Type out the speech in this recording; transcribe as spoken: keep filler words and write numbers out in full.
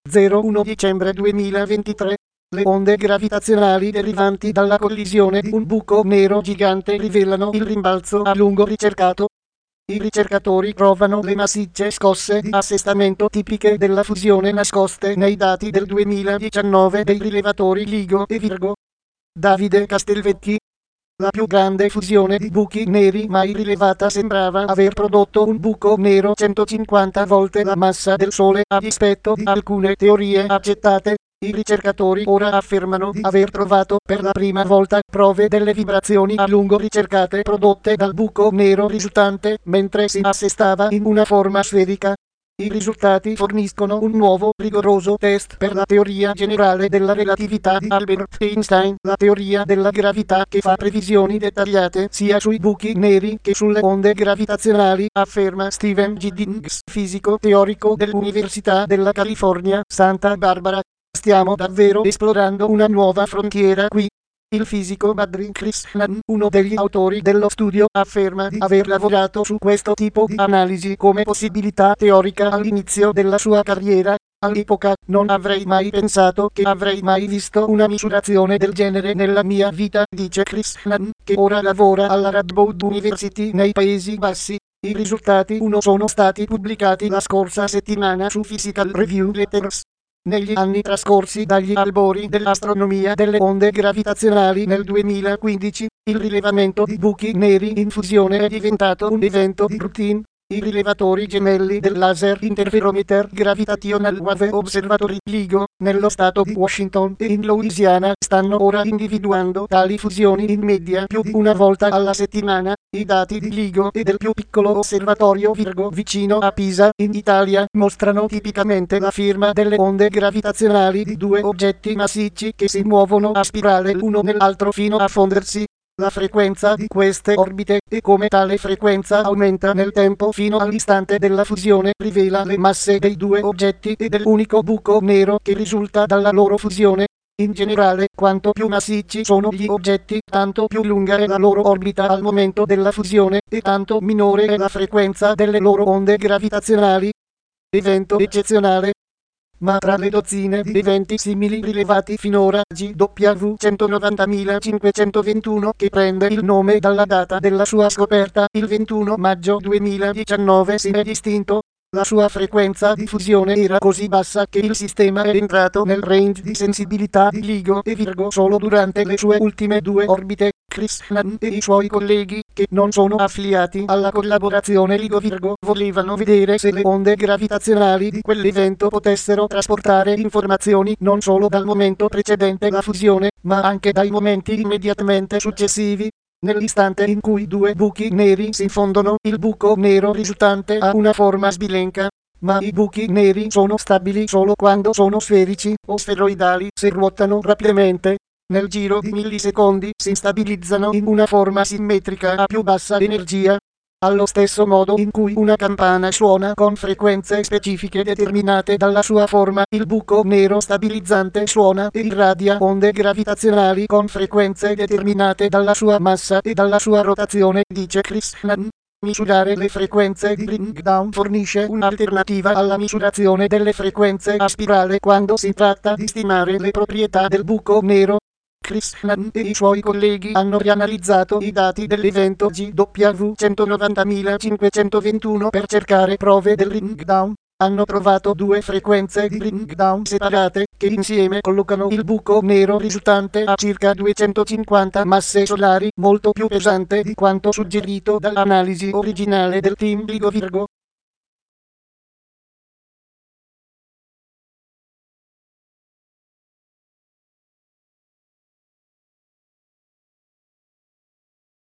zero uno dicembre duemilaventitré. Le onde gravitazionali derivanti dalla collisione di un buco nero gigante rivelano il rimbalzo a lungo ricercato. I ricercatori trovano le massicce scosse di assestamento tipiche della fusione nascoste nei dati del duemiladiciannove dei rilevatori LIGO e Virgo. Davide Castelvecchi. La più grande fusione di buchi neri mai rilevata sembrava aver prodotto un buco nero centocinquanta volte la massa del Sole, a dispetto di alcune teorie accettate. I ricercatori ora affermano di aver trovato per la prima volta prove delle vibrazioni a lungo ricercate prodotte dal buco nero risultante mentre si assestava in una forma sferica. I risultati forniscono un nuovo rigoroso test per la teoria generale della relatività di Albert Einstein, la teoria della gravità che fa previsioni dettagliate sia sui buchi neri che sulle onde gravitazionali, afferma Stephen Giddings, fisico teorico dell'Università della California, Santa Barbara. Stiamo davvero esplorando una nuova frontiera qui. Il fisico Badri Krishnan, uno degli autori dello studio, afferma di aver lavorato su questo tipo di analisi come possibilità teorica all'inizio della sua carriera. All'epoca non avrei mai pensato che avrei mai visto una misurazione del genere nella mia vita, dice Krishnan, che ora lavora alla Radboud University nei Paesi Bassi. I risultati uno sono stati pubblicati la scorsa settimana su Physical Review Letters. Negli anni trascorsi dagli albori dell'astronomia delle onde gravitazionali nel duemilaquindici, il rilevamento di buchi neri in fusione è diventato un evento di routine. I rilevatori gemelli del Laser Interferometer Gravitational Wave Observatory LIGO, nello stato di Washington e in Louisiana, stanno ora individuando tali fusioni in media più di una volta alla settimana. I dati di LIGO e del più piccolo osservatorio Virgo vicino a Pisa, in Italia, mostrano tipicamente la firma delle onde gravitazionali di due oggetti massicci che si muovono a spirale l'uno nell'altro fino a fondersi. La frequenza di queste orbite, e come tale frequenza aumenta nel tempo fino all'istante della fusione, rivela le masse dei due oggetti e dell'unico buco nero che risulta dalla loro fusione. In generale, quanto più massicci sono gli oggetti, tanto più lunga è la loro orbita al momento della fusione, e tanto minore è la frequenza delle loro onde gravitazionali. Evento eccezionale. Ma tra le dozzine di eventi simili rilevati finora, G W centonovantamila cinquecentoventuno, che prende il nome dalla data della sua scoperta, il ventuno maggio duemiladiciannove, si è distinto. La sua frequenza di fusione era così bassa che il sistema è entrato nel range di sensibilità di LIGO e Virgo solo durante le sue ultime due orbite. Krishnan e i suoi colleghi, che non sono affiliati alla collaborazione LIGO-Virgo, volevano vedere se le onde gravitazionali di quell'evento potessero trasportare informazioni non solo dal momento precedente la fusione, ma anche dai momenti immediatamente successivi. Nell'istante in cui due buchi neri si fondono, il buco nero risultante ha una forma sbilenca. Ma i buchi neri sono stabili solo quando sono sferici o sferoidali. Se ruotano rapidamente, nel giro di millisecondi, si stabilizzano in una forma simmetrica a più bassa energia. Allo stesso modo in cui una campana suona con frequenze specifiche determinate dalla sua forma, il buco nero stabilizzante suona e irradia onde gravitazionali con frequenze determinate dalla sua massa e dalla sua rotazione, dice Krishnan. Misurare le frequenze di bring down fornisce un'alternativa alla misurazione delle frequenze a spirale quando si tratta di stimare le proprietà del buco nero. Krishnan e i suoi colleghi hanno rianalizzato i dati dell'evento G W centonovantamila cinquecentoventuno per cercare prove del ring down. Hanno trovato due frequenze di ring down separate, che insieme collocano il buco nero risultante a circa duecentocinquanta masse solari, molto più pesante di quanto suggerito dall'analisi originale del team LIGO-Virgo.